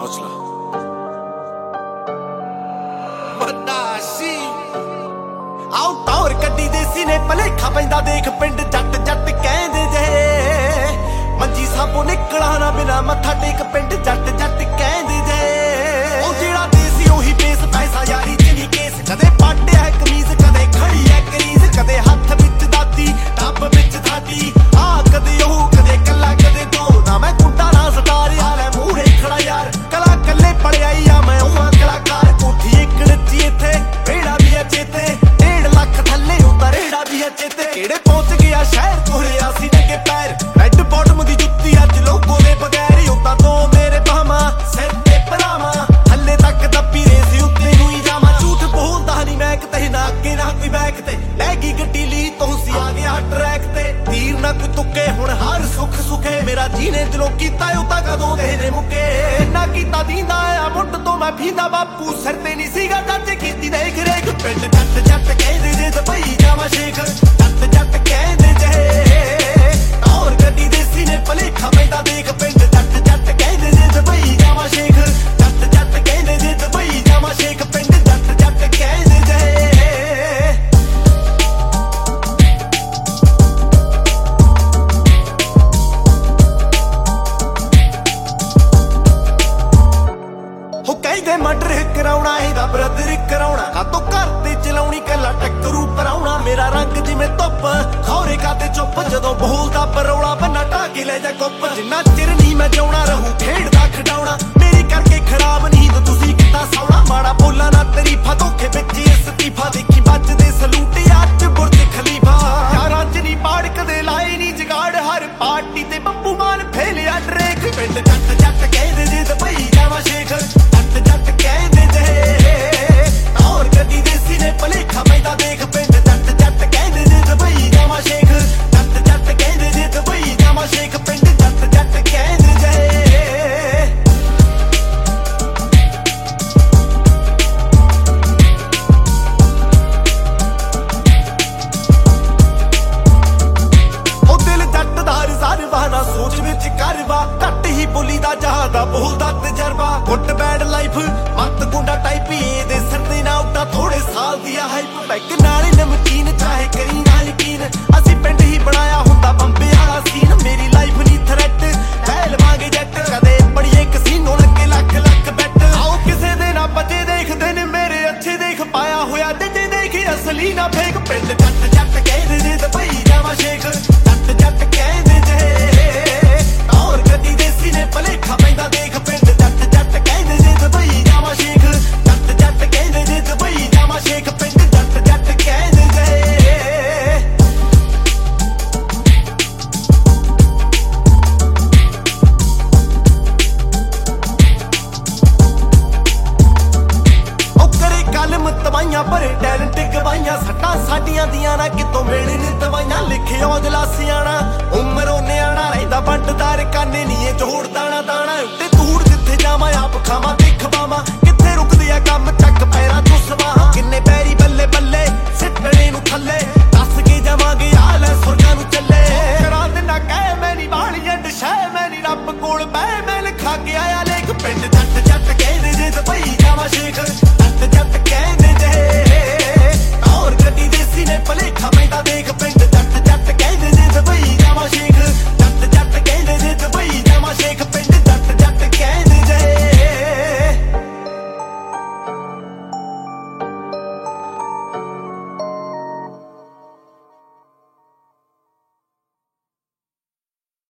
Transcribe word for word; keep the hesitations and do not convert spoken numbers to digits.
ਪੁੱਛ ਲਾ। ਆਉ ਟੌਰ ਕੱਢੀ ਦੇਸੀ ਨੇ ਭਲੇਖਾ ਪੈਂਦਾ ਦੇਖ ਪਿੰਡ ਜੱਟ ਜੱਟ ਕਹਿੰਦੇ ਜੇ ਮੰਜੀ ਸਾਬੋ ਨਿਕਲਾ ਨਾ ਬਿਨਾ ਮੱਥਾ ਟੇਕ ਪਿੰਡ ਜੱਟ ਜੱਟ ਕਹਿੰਦੇ ਜੇ ਉਹ ਜਿਹੜਾ ਦੇਸੀ ਉਹੀ ਬੇਸ ਪੈਸਾ ਯਾਰੀ ਚ ਨਹੀਂ ਕੇਸ ਕਦੇ ਪਾਟਿਆ ਕਮੀਜ਼ ਕਦੇ ਖੜੀ ਐ ਕਰੀਜ਼ ਕਦੇ ਹੱਥ ਵਿੱਚ ਦਾਤੀ ਟੱਬ ਵਿੱਚ ਥਾਤੀ ਆ ਕਦੇ ਉਹ ਕਦੇ ਕੱਲਾ ਕਦੇ ਦੋ ਨਾ ਮੈਂ ਕੁੰਡਾ ਨਾ ਸਟਾਰ ਯਾਰ ਐ ਮੂਹਰੇ ਖੜਾ ਯਾਰ ਕਲਾ ਕੱਲੇ ਪੜਿਆ ਈ ਆ ਮੈਂ ਉਹ ਕਲਾਕਾਰ ਕੋਠੀ ਇੱਕ ਨੱਚੀ ਇੱਥੇ ਵੇੜਾ ਵੀ ਐ ਚੇਤੇ ਚੇਤੇ ਕਿਹੜੇ ਪਹੁੰਚ ਗਿਆ ਸ਼ਹਿਰ ਕੋਹਰਿਆ ਸੀ ਨੰਗੇ ਪੈਰ ਰੈੱਡ ਬਾਟਮ ਦੀ ਜੁੱਤੀ ਅੱਜ ਲੋਗੋ ਦੇ ਬਗੈਰ ਉਦਾਂ ਤੋਂ ਮੇਰੇ ਬਾਹਾਂ ਸਿਰ ਤੇ ਪਰਾਵਾਂ ਹੱਲੇ ਤੱਕ ਦੱਬੀ ਰੇਸ ਉੱਤੇ ਨੂੰ ਹੀ ਜਾਵਾਂ ਝੂਠ ਬੋਲਦਾ ਨਹੀਂ ਮੈਂ ਕਿਤੇ ਨਾ ਅੱਗੇ ਨਾ ਕੋਈ ਬੈਕ ਤੇ ਲੈ ਗਈ ਗੱਡੀ ਲਈ ਤੂੰ ਸੀ ਆ ਗਿਆ ਟਰੈਕ ਤੇ ਤੀਰ ਨਾ ਕੋਈ ਤੁੱਕੇ ਹੁਣ ਹਰ ਸੁੱਖ ਸੁਖੇ ਮੇਰਾ ਜੀਨੇ ਦਿਲੋਂ ਕੀਤਾ ਉਹ ਤਾਂ ਕਦੋਂ ਦੇ ਨੇ ਮੁੱਕੇ ਨਾ ਕੀਤਾ ਦੀਂਦਾ ਆ ਮੁੱਢ ਤੋਂ ਮੈਂ ਫੀਂਦਾ ਬਾਪੂ ਸਿਰ ਤੇ ਨਹੀਂ ਸੀਗਾ ਜੱਜ ਕੀਤੀ ਦੇਖ ਰੇਖ ਪਿੰਡ ਜੱਟ ਜੱਟ ਕਹਿੰਦੇ ਜੇ ਦੁਬਈ ਜਾਵਾਂ ਸ਼ੇਖ ਜੱਟ ਜੱਟ ਕਹਿੰਦੇ ਜੇ ਟੌਰ ਗੱਡੀ ਦੇਸੀ ਨੇ ਭਲੇਖਾ ਪੈਂਦਾ ਦੇਖ ਪਿੰਡ ਜੱਟ ਜੱਟ ਕਹਿੰਦੇ ਜੇ ਦੁਬਈ ਜਾਵਾਂ ਸ਼ੇਖ ਜੱਟ ਜੱਟ ਕਹਿੰਦੇ ਜੇ ਦੁਬਈ ਜਾਵਾਂ ਸ਼ੇਖ ਪਿੰਡ ਜੱਟ ਜੱਟ ਕਹਿੰਦੇ ਜੇ ਹੋ ਕਹਿੰਦੇ ਮਰਡਰ ਕਰਾਉਣਾ ਇਹਦਾ ਬ੍ਰਦਰ ਕਰਾਉਣਾ ਕਾਤੋਂ ਘਰ ਤੇ ਚਲਾਉਣੀ ਕੱਲਾ ਟੱਕਰੂ ਪਰਾਉਣਾ ਮੇਰਾ ਰੰਗ ਜਿਵੇਂ ਧੁੱਪ ਖੌਰੇ ਕਾਤੇ ਚੁੱਪ ਜਦੋਂ ਬੋਲਦਾ ਪਰੌਲਾ ਬੰਨਾ ਢਾਕੇ ਲੈ ਜਾ ਕੁੱਪ ਜਿੰਨਾ ਚਿਰ ਨਹੀਂ ਮੈਂ ਜਾਉਣਾ ਰਹੂ ਖੇਡਦਾ ਖਡਾਉਣਾ ਮੇਰੀ ਕਰਕੇ ਖਰਾਬ ਨੀਂਦ ਤੁਸੀਂ ਕਿੱਦਾਂ ਸੌਣਾ ਮਾੜਾ ਬੋਲਾਂ ਨਾ ਤਰੀਫਾ ਧੋਖੇ ਵਿੱਚ ਇਸਤੀਫਾ ਦੇਖੀ ਵੱਜਦੇ ਸਲੂਟ ਅੱਜ ਬੁਰਜ ਖਲੀਫਾ ਯਾਰਾਂ ਚ ਨਹੀਂ ਪਾੜ ਕਦੇ ਲਾਏ ਨਹੀਂ ਜਗਾੜ ਹਰ ਪਾਰਟੀ ਤੇ ਬੱਬੂ ਮਾਨ ਫੇਲਿਆ ਡਰੇਕ ਪਿੰਡ ਜੱਟ ਜੱਟ ਕਹਿੰਦੇ ਜੇ ਦੁਬਈ ਜਾਵਾਂ ਸ਼ੇਖ ਜੱਟ ਜੱਟ ਕਹਿੰਦੇ ਜੇ ਟੌਰ ਗੱਡੀ ਦੇਸੀ ਨੇ ਭਲੇਖਾ ਪੈਂਦਾ ਦੇਖ ਪਿੰਡ ਜੱਟ ਜੱਟ ਕਹਿੰਦੇ ਜੇ ਦੁਬਈ ਜਾਵਾਂ ਸ਼ੇਖ ਜੱਟ ਜੱਟ ਕਹਿੰਦੇ ਜੇ ਦੁਬਈ ਜਾਵਾਂ ਸ਼ੇਖ ਪਿੰਡ ਜੱਟ ਜੱਟ ਕਹਿੰਦੇ ਜੇ ਉਹ ਦਿਲ ਜੱਟ ਦਾ ਹਰ ਬਹਾਨਾ ਸੋਚ ਵਿੱਚ ਕਰਵਾ ਘੱਟ ਹੀ ਬੋਲੀ ਦਾ ਜਹਾਦਾ ਬੋਲਦਾ ਤਜਰਬਾ ਗੁੱਟ ਬੈਡ ਲਾਈਫ ਮੱਤ ਗੁੰਡਾ ਟਾਈਪ ਇਹਦੇ ਸਿਰ ਤੇ ਨਾ ਉੱਡਾ ਥੋੜੇ ਸਾਲ ਦੀ ਆ ਹਾਈਪ ਬੈਗ ਨਾਲੇ ਨਮਕੀਨ ਚਾਹੇ ਕਰੀ ਨਾ ਯਕੀਨ ਅਸੀਂ ਪਿੰਡ ਹੀ ਬਣਾਇਆ ਹੁੰਦਾ ਬੰਬੇ ਵਾਲਾ ਸੀਨ ਮੇਰੀ ਲਾਈਫ ਨਹੀਂ ਥ੍ਰੈਟ ਲੈ ਲਵਾਂਗੇ ਜੱਟ ਕਦੇ ਬੜੀਏ ਕਸੀਨੋ ਲੱਗੇ ਲੱਖ ਲੱਖ ਬੈਟ ਆਓ ਕਿਸੇ ਦੇ ਨਾ ਬੱਚੇ ਦੇਖਦੇ ਨੇ ਮੇਰੇ ਅੱਛੇ ਦੇਖ ਪਾਇਆ ਹੋਇਆ ਜੱਜੇ ਦੇਖੀ ਅਸਲੀ ਨਾ ਫੇਕ ਪਿੰਡ ਜੱਟ ਜੱਟ ਕਹਿੰਦੇ ਜੇ ਦੁਬਈ ਜਾਵਾਂ ਸ਼ੇਖ ਜੱਟ ਜੱਟ ਕਹਿੰਦੇ ਜੇ ਟੌਰ ਗੱਡੀ ਦੇਸੀ ਨੇ ਭਲੇਖਾ ਪੈਂਦਾ ਦੇਖ ਪਿੰਡ ਜੱਟ ਜੱਟ ਕਹਿੰਦੇ ਜੇ ਦੁਬਈ ਜਾਵਾਂ ਸ਼ੇਖ ਜੱਟ ਜੱਟ ਕਹਿੰਦੇ ਜੇ ਦੁਬਈ ਜਾਵਾਂ ਸ਼ੇਖ ਪਿੰਡ ਜੱਟ ਜੱਟ ਕਹਿੰਦੇ ਜੇ ਉਹ ਕਰੇ ਕਲਮ ਤਬਾਈਆਂ ਭਰੇ ਟੈਲੈਂਟ ਗਵਾਈਆਂ ਸੱਟਾਂ ਸਾਡੀਆਂ ਦੀਆਂ ਨਾ ਕਿਤੋਂ ਮਿਲਣ ਦਵਾਈਆਂ ਲਿਖਿਓ ਜਲਾਸੀਆਂ ਨਾ ਉਮਰ ਉਹ ਨਿਆਣਾ ਰਹਿੰਦਾ ਵੰਡਦਾਰ ਕਾਨੇ ਨਹੀਂ ਇਹ ਜੋੜਦਾ